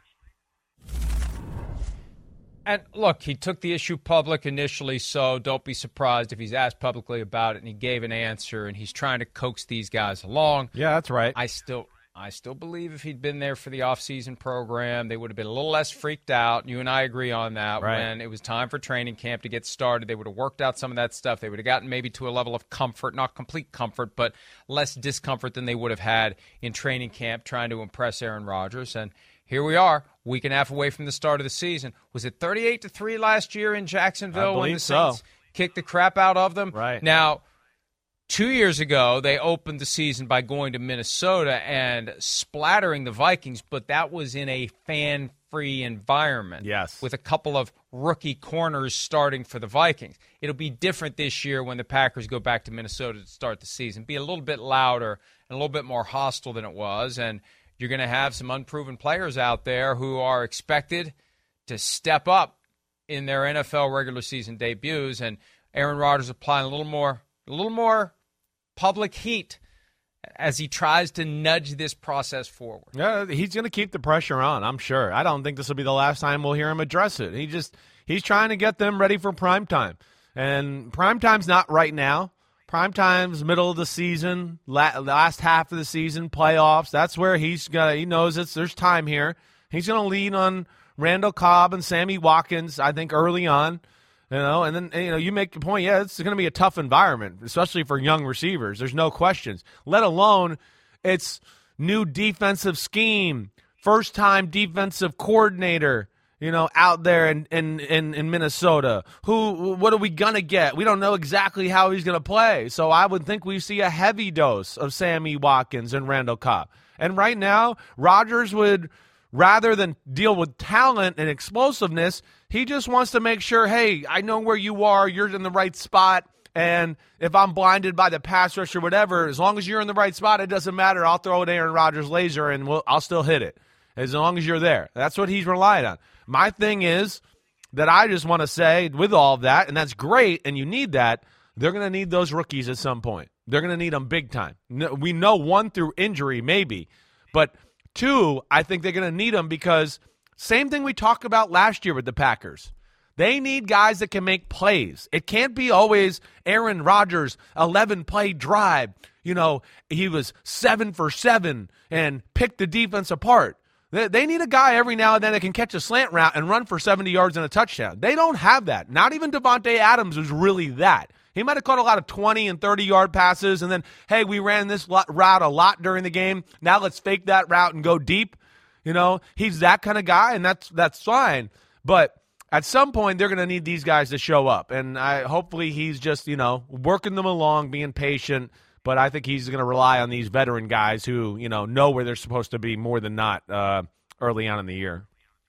And look, he took the issue public initially, so don't be surprised if he's asked publicly about it and he gave an answer and he's trying to coax these guys along. Yeah, that's right. I still I still believe if he'd been there for the off-season program, they would have been a little less freaked out. You and I agree on that. Right. When it was time for training camp to get started, they would have worked out some of that stuff. They would have gotten maybe to a level of comfort, not complete comfort, but less discomfort than they would have had in training camp trying to impress Aaron Rodgers. And here we are, week and a half away from the start of the season. Was it thirty-eight to three last year in Jacksonville when the Saints so. kicked the crap out of them? Right. Now, two years ago, they opened the season by going to Minnesota and splattering the Vikings, but that was in a fan-free environment. Yes. With a couple of rookie corners starting for the Vikings. It'll be different this year when the Packers go back to Minnesota to start the season. Be a little bit louder and a little bit more hostile than it was, and you're going to have some unproven players out there who are expected to step up in their N F L regular season debuts, and Aaron Rodgers applying a little more, a little more public heat as he tries to nudge this process forward. Yeah, he's going to keep the pressure on, I'm sure. I don't think this will be the last time we'll hear him address it. He just he's trying to get them ready for prime time. And prime time's not right now. Prime time's middle of the season, la- last half of the season, playoffs. That's where he's got he knows it's there's time here. He's going to lean on Randall Cobb and Sammy Watkins, I think, early on. You know, and then, you know, you make the point, yeah, it's going to be a tough environment, especially for young receivers. There's no questions. Let alone it's new defensive scheme, first-time defensive coordinator, you know, out there in, in, in, in Minnesota. Who, what are we going to get? We don't know exactly how he's going to play. So I would think we see a heavy dose of Sammy Watkins and Randall Cobb. And right now, Rodgers would, rather than deal with talent and explosiveness, he just wants to make sure, hey, I know where you are, you're in the right spot, and if I'm blinded by the pass rush or whatever, as long as you're in the right spot, it doesn't matter. I'll throw an Aaron Rodgers laser, and we'll, I'll still hit it as long as you're there. That's what he's relying on. My thing is that I just want to say, with all of that, and that's great, and you need that, they're going to need those rookies at some point. They're going to need them big time. We know one through injury maybe, but two, I think they're going to need them because same thing we talked about last year with the Packers. They need guys that can make plays. It can't be always Aaron Rodgers, eleven-play drive. You know, he was seven for seven and picked the defense apart. They, they need a guy every now and then that can catch a slant route and run for seventy yards and a touchdown. They don't have that. Not even Devontae Adams was really that. He might have caught a lot of twenty and thirty-yard passes, and then, hey, we ran this route a lot during the game. Now let's fake that route and go deep. You know, he's that kind of guy, and that's that's fine. But at some point, they're going to need these guys to show up, and I hopefully he's just, you know, working them along, being patient. But I think he's going to rely on these veteran guys who, you know, know where they're supposed to be more than not uh, early on in the year.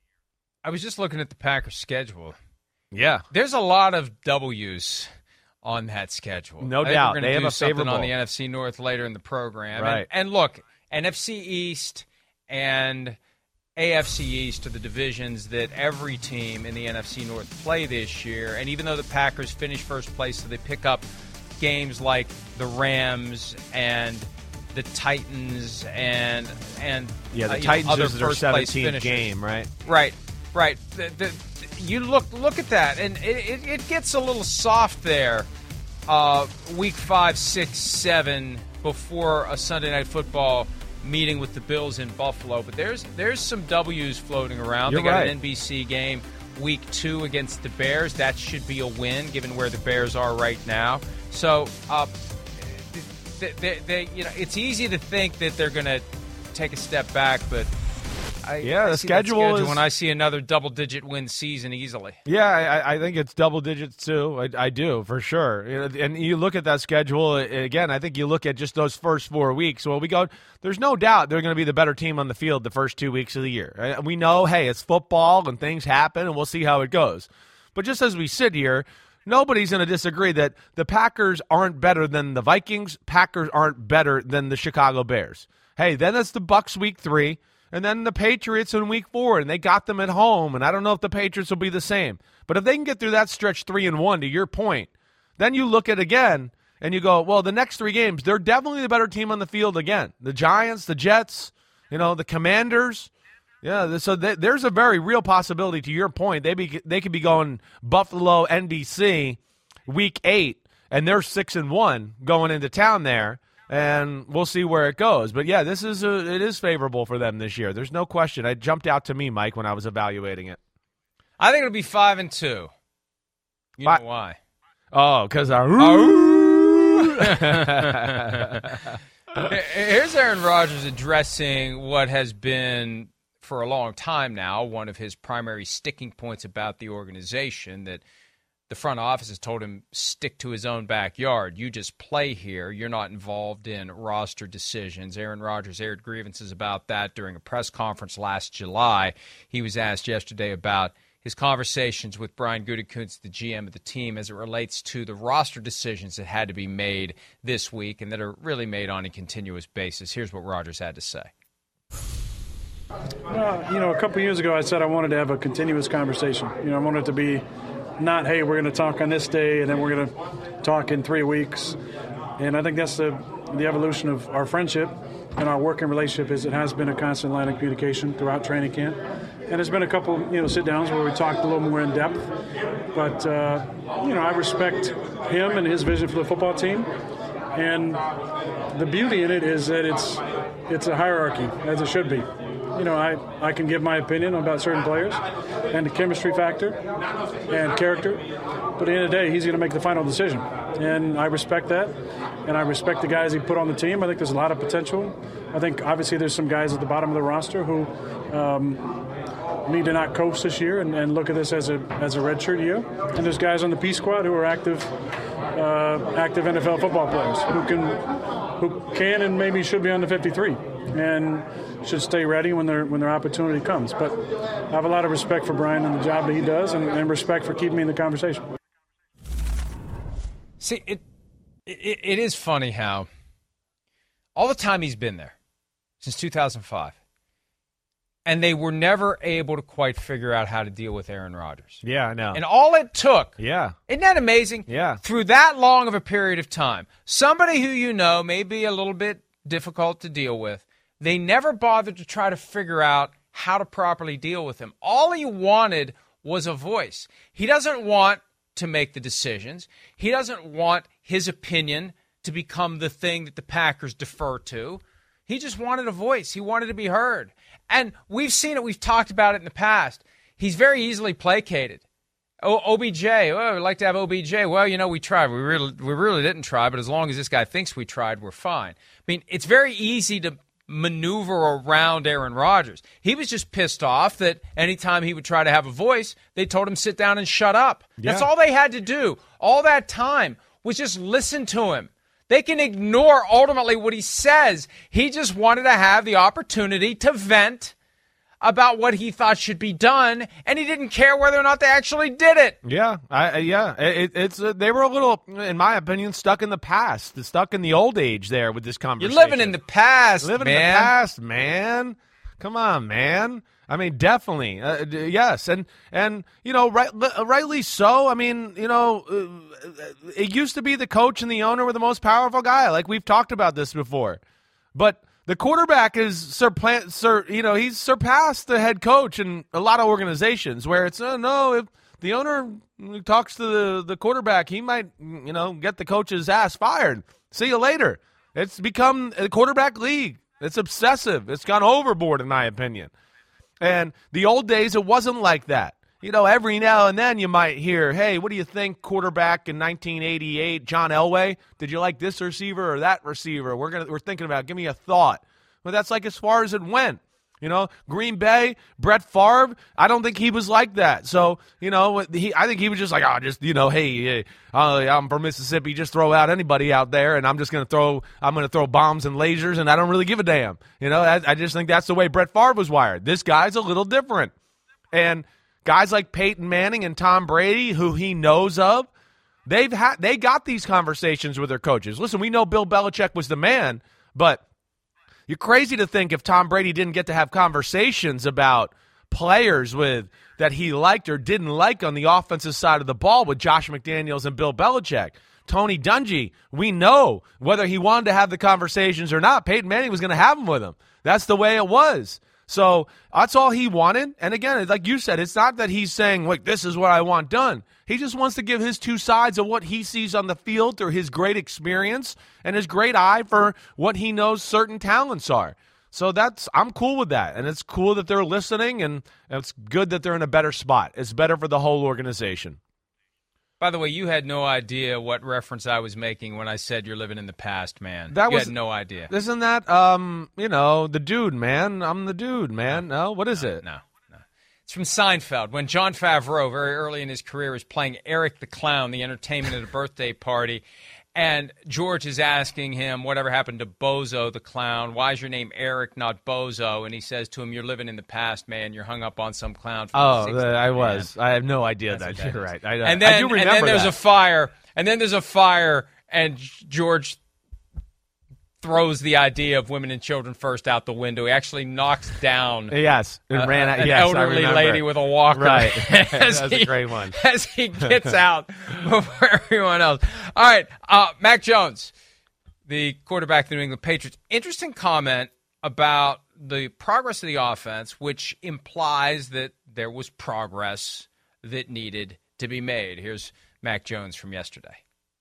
I was just looking at the Packers' schedule. Yeah. There's a lot of W's on that schedule. No I think doubt. We're They do have a something favorable on the N F C North later in the program. Right. And, and look, N F C East and A F C East are the divisions that every team in the N F C North play this year. And even though the Packers finish first place, so they pick up games like the Rams and the Titans and and yeah, the uh, Titans know, other is their first place seventeenth finishers. game, right? Right, right. The, the, you look look at that, and it, it, it gets a little soft there. Uh, week five, six, seven before a Sunday Night Football meeting with the Bills in Buffalo. But there's there's some W's floating around. You're they got right. an N B C game week two against the Bears. That should be a win given where the Bears are right now. So, uh, they, they, they, you know, it's easy to think that they're going to take a step back, but I, yeah, I the see that schedule schedule is when I see another double-digit win season easily. Yeah, I, I think it's double digits too. I, I do for sure. You know, and you look at that schedule again. I think you look at just those first four weeks. Well, we go. There's no doubt they're going to be the better team on the field the first two weeks of the year. We know, hey, it's football and things happen, and we'll see how it goes. But just as we sit here, nobody's going to disagree that the Packers aren't better than the Vikings. Packers aren't better than the Chicago Bears. Hey, then it's the Bucs week three. And then the Patriots in week four, and they got them at home, and I don't know if the Patriots will be the same. But if they can get through that stretch three and one, to your point, then you look at it again, and you go, well, the next three games, they're definitely the better team on the field again. The Giants, the Jets, you know, the Commanders. Yeah, so th- there's a very real possibility, to your point, they be they could be going Buffalo, N B C, week eight, and they're six and one going into town there. and we'll see where it goes. But, yeah, this is a, it is favorable for them this year. There's no question. It jumped out to me, Mike, when I was evaluating it. I think it'll be five and two. You Five. know why? Oh, because I... Here's Aaron Rodgers addressing what has been, for a long time now, one of his primary sticking points about the organization, that the front office has told him, stick to his own backyard. You just play here. You're not involved in roster decisions. Aaron Rodgers aired grievances about that during a press conference last July. He was asked yesterday about his conversations with Brian Gutekunst, the G M of the team, as it relates to the roster decisions that had to be made this week and that are really made on a continuous basis. Here's what Rodgers had to say. Well, you know, a couple of years ago I said I wanted to have a continuous conversation. You know, I wanted it to be not, hey, we're going to talk on this day and then we're going to talk in three weeks. And I think that's the, the evolution of our friendship and our working relationship is it has been a constant line of communication throughout training camp. And there's been a couple, you know, sit-downs where we talked a little more in depth. But, uh, you know, I respect him and his vision for the football team. And the beauty in it is that it's it's a hierarchy, as it should be. You know, I, I can give my opinion about certain players and the chemistry factor and character. But at the end of the day, he's going to make the final decision. And I respect that. And I respect the guys he put on the team. I think there's a lot of potential. I think, obviously, there's some guys at the bottom of the roster who um, need to not coast this year and, and look at this as a as a redshirt year. And there's guys on the P squad who are active uh, active N F L football players who can who can and maybe should be on the fifty-three and should stay ready when their when their opportunity comes. But I have a lot of respect for Brian and the job that he does, and, and respect for keeping me in the conversation. See, it, it it is funny how all the time he's been there since two thousand five. And they were never able to quite figure out how to deal with Aaron Rodgers. Yeah, I know. And all it took, yeah, isn't that amazing? Yeah. Through that long of a period of time, somebody who you know may be a little bit difficult to deal with, they never bothered to try to figure out how to properly deal with him. All he wanted was a voice. He doesn't want to make the decisions. He doesn't want his opinion to become the thing that the Packers defer to. He just wanted a voice. He wanted to be heard. And we've seen it. We've talked about it in the past. He's very easily placated. Oh, O B J. Oh, we'd like to have O B J. Well, you know, we tried. We really, we really didn't try, but as long as this guy thinks we tried, we're fine. I mean, it's very easy to maneuver around Aaron Rodgers. He was just pissed off that anytime he would try to have a voice, they told him sit down and shut up. Yeah. That's all they had to do. All that time was just listen to him. They can ignore ultimately what he says. He just wanted to have the opportunity to vent about what he thought should be done, and he didn't care whether or not they actually did it. Yeah, I, yeah. It, it's uh, they were a little, in my opinion, stuck in the past, stuck in the old age there with this conversation. You're living in the past, living man. in the past, man. Come on, man. I mean, definitely, uh, yes, and and you know, right, rightly so. I mean, you know, uh, it used to be the coach and the owner were the most powerful guy. Like we've talked about this before, but the quarterback is surplant, sur, you know, he's surpassed the head coach in a lot of organizations where it's uh, no, if the owner talks to the the quarterback, he might, you know, get the coach's ass fired. See you later. It's become a quarterback league. It's obsessive. It's gone overboard, in my opinion. And the old days, it wasn't like that. You know, every now and then you might hear, hey, what do you think, quarterback in nineteen eighty-eight, John Elway? Did you like this receiver or that receiver? We're gonna we're thinking about it. Give me a thought. But that's like as far as it went. You know, Green Bay, Brett Favre, I don't think he was like that. So, you know, he, I think he was just like, oh, just, you know, hey, uh, I'm from Mississippi, just throw out anybody out there, and I'm just going to throw, I'm going to throw bombs and lasers, and I don't really give a damn. You know, I, I just think that's the way Brett Favre was wired. This guy's a little different. And guys like Peyton Manning and Tom Brady, who he knows of, they've had, they got these conversations with their coaches. Listen, we know Bill Belichick was the man, but you're crazy to think if Tom Brady didn't get to have conversations about players with that he liked or didn't like on the offensive side of the ball with Josh McDaniels and Bill Belichick. Tony Dungy, we know whether he wanted to have the conversations or not, Peyton Manning was going to have them with him. That's the way it was. So that's all he wanted. And again, like you said, it's not that he's saying, like, this is what I want done. He just wants to give his two sides of what he sees on the field through his great experience and his great eye for what he knows certain talents are. So that's I'm cool with that. And it's cool that they're listening, and it's good that they're in a better spot. It's better for the whole organization. By the way, you had no idea what reference I was making when I said you're living in the past, man. That you was, had no idea. Isn't that, um, you know, the dude, man? I'm the dude, man. No, what is no, it? No, no. It's from Seinfeld. When Jon Favreau, very early in his career, was playing Eric the Clown, the entertainment at a birthday party, and George is asking him, whatever happened to Bozo the Clown? Why is your name Eric, not Bozo? And he says to him, you're living in the past, man. You're hung up on some clown from Oh, the sixties, I was. man. I have no idea That's that. that You're is. right. I, and then, I do remember and then there's that. a fire, and then there's a fire, and George throws the idea of women and children first out the window. He actually knocks down yes, it uh, ran out, an yes, elderly lady with a walker. Right. That's he, a great one. As he gets out before everyone else. All right, uh, Mac Jones, the quarterback of the New England Patriots. Interesting comment about the progress of the offense, which implies that there was progress that needed to be made. Here's Mac Jones from yesterday.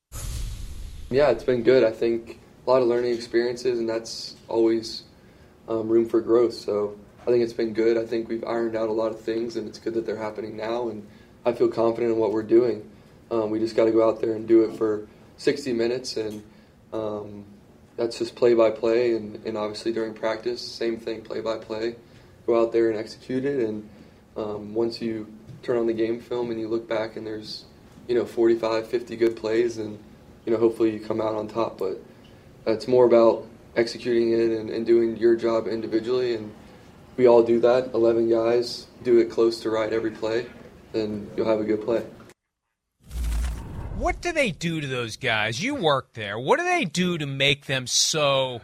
Yeah, it's been good. I think a lot of learning experiences, and that's always um, room for growth. So I think it's been good. I think we've ironed out a lot of things, and it's good that they're happening now, and I feel confident in what we're doing. Um, we just got to go out there and do it for sixty minutes, and um, that's just play-by-play, and, and obviously during practice, same thing, play-by-play. Go out there and execute it, and um, once you turn on the game film and you look back and there's, you know, forty-five, fifty good plays, and, you know, hopefully you come out on top. But it's more about executing it and, and doing your job individually, and we all do that. eleven guys do it close to right every play, and you'll have a good play. What do they do to those guys? You work there. What do they do to make them so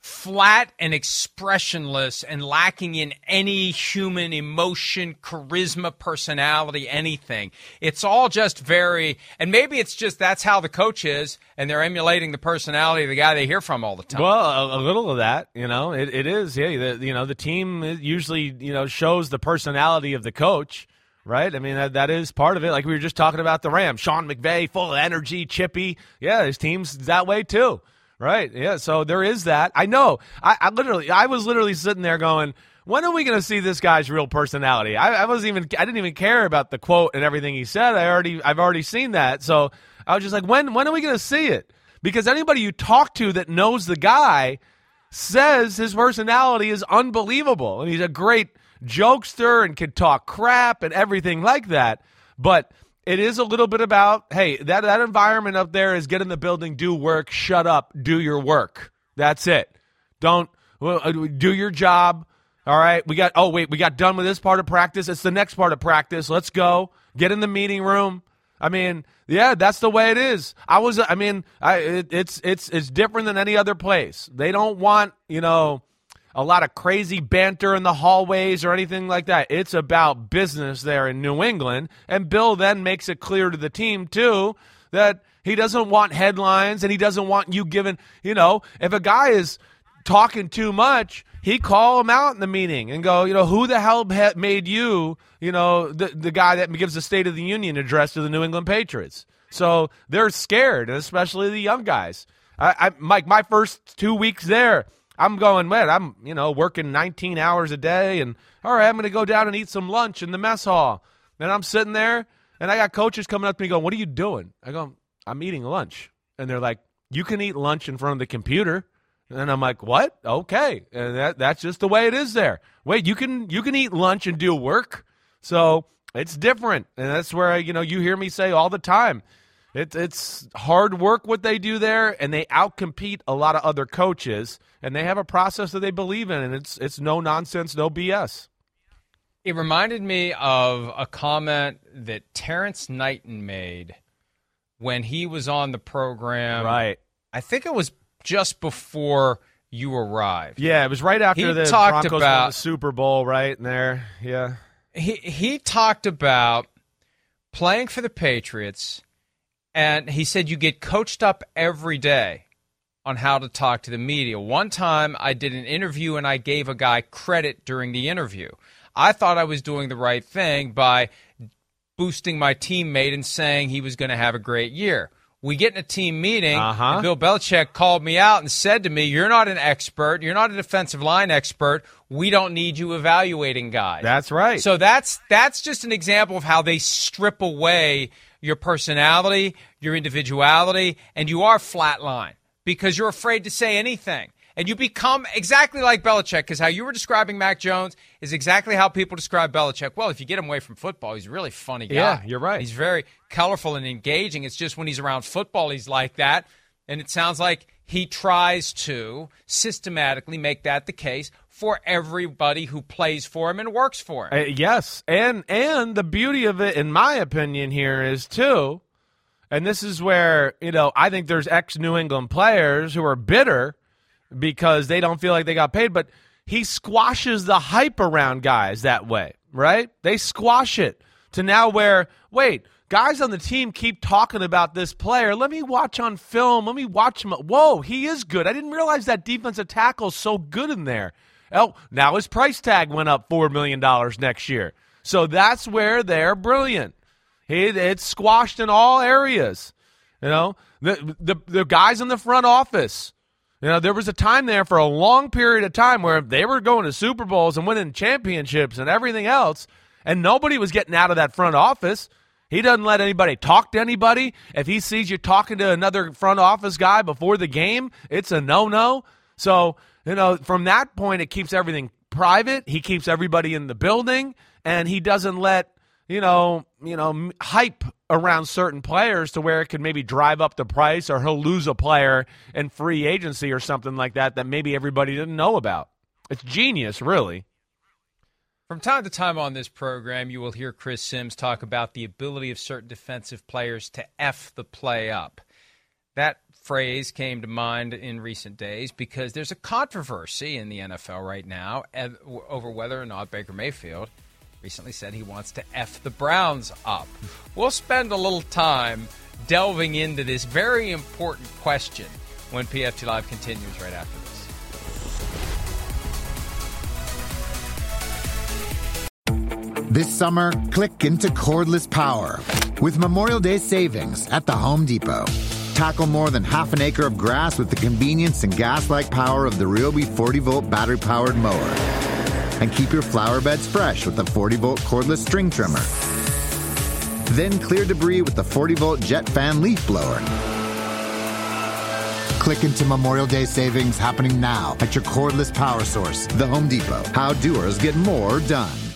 flat and expressionless and lacking in any human emotion, charisma, personality, anything? It's all just very, and maybe it's just that's how the coach is, and they're emulating the personality of the guy they hear from all the time. Well, a, a little of that, you know, it, it is. Yeah, the, you know, the team usually, you know, shows the personality of the coach. Right? I mean, that, that is part of it. Like we were just talking about the Rams. Sean McVay, full of energy, chippy. Yeah, his team's that way too. Right? Yeah, so there is that. I know. I, I literally, I was literally sitting there going, when are we going to see this guy's real personality? I, I wasn't even, I didn't even care about the quote and everything he said. I already, I've already seen that. So I was just like, when, when are we going to see it? Because anybody you talk to that knows the guy says his personality is unbelievable, and he's a great jokester and can talk crap and everything like that. But it is a little bit about, hey, that, that environment up there is get in the building, do work, shut up, do your work. That's it. Don't well, do your job. All right. We got, oh, wait, we got done with this part of practice. It's the next part of practice. Let's go. Get in the meeting room. I mean, yeah, that's the way it is. I was, I mean, I, it, it's, it's, it's different than any other place. They don't want, you know, a lot of crazy banter in the hallways or anything like that. It's about business there in New England. And Bill then makes it clear to the team, too, that he doesn't want headlines and he doesn't want you giving, you know, if a guy is talking too much, he call him out in the meeting and go, you know, who the hell made you, you know, the, the guy that gives the State of the Union address to the New England Patriots. So they're scared, especially the young guys. I, I Mike, my first two weeks there, I'm going, man, I'm, you know, working nineteen hours a day, and all right, I'm going to go down and eat some lunch in the mess hall. And I'm sitting there, and I got coaches coming up to me going, what are you doing? I go, I'm eating lunch. And they're like, you can eat lunch in front of the computer. And I'm like, what? Okay. And that that's just the way it is there. Wait, you can you can eat lunch and do work? So it's different. And that's where, you know, you hear me say all the time, It, it's hard work what they do there, and they outcompete a lot of other coaches, and they have a process that they believe in, and it's it's no nonsense, no B S. It reminded me of a comment that Terrence Knighton made when he was on the program. Right. I think it was just before you arrived. Yeah, it was right after he the talked Broncos about, won the Super Bowl, right in there. Yeah. He he talked about playing for the Patriots, and he said you get coached up every day. on how to talk to the media. One time I did an interview and I gave a guy credit during the interview. I thought I was doing the right thing by boosting my teammate and saying he was going to have a great year. We get in a team meeting, uh-huh. and Bill Belichick called me out and said to me, you're not an expert. You're not a defensive line expert. We don't need you evaluating guys. That's right. So that's that's just an example of how they strip away your personality, your individuality, and you are flatline because you're afraid to say anything. And you become exactly like Belichick, because how you were describing Mac Jones is exactly how people describe Belichick. Well, if you get him away from football, he's a really funny guy. Yeah, you're right. He's very colorful and engaging. It's just when he's around football, he's like that. And it sounds like he tries to systematically make that the case for everybody who plays for him and works for him. Uh, yes, and and the beauty of it, in my opinion, here is, too, and this is where, you know, I think there's ex-New England players who are bitter because they don't feel like they got paid, but he squashes the hype around guys that way, right? They squash it to now where, wait, guys on the team keep talking about this player. Let me watch on film. Let me watch him. Whoa, he is good. I didn't realize that defensive tackle is so good in there. Oh, now his price tag went up four million dollars next year. So that's where they're brilliant. It, it's squashed in all areas. You know, the, the, the guys in the front office. You know, there was a time there for a long period of time where they were going to Super Bowls and winning championships and everything else, and nobody was getting out of that front office. He doesn't let anybody talk to anybody. If he sees you talking to another front office guy before the game, it's a no-no. So, you know, from that point, it keeps everything private. He keeps everybody in the building, and he doesn't let, you know, you know, hype around certain players to where it could maybe drive up the price, or he'll lose a player in free agency or something like that that maybe everybody didn't know about. It's genius, really. From time to time on this program, you will hear Chris Sims talk about the ability of certain defensive players to F the play up. That phrase came to mind in recent days because there's a controversy in the N F L right now over whether or not Baker Mayfield recently said he wants to F the Browns up. We'll spend a little time delving into this very important question when P F T Live continues right after this. This summer, click into cordless power with Memorial Day savings at the Home Depot. Tackle more than half an acre of grass with the convenience and gas-like power of the Ryobi forty volt battery-powered mower. And keep your flower beds fresh with the forty volt cordless string trimmer. Then clear debris with the forty volt jet fan leaf blower. Click into Memorial Day savings happening now at your cordless power source, the Home Depot. How doers get more done.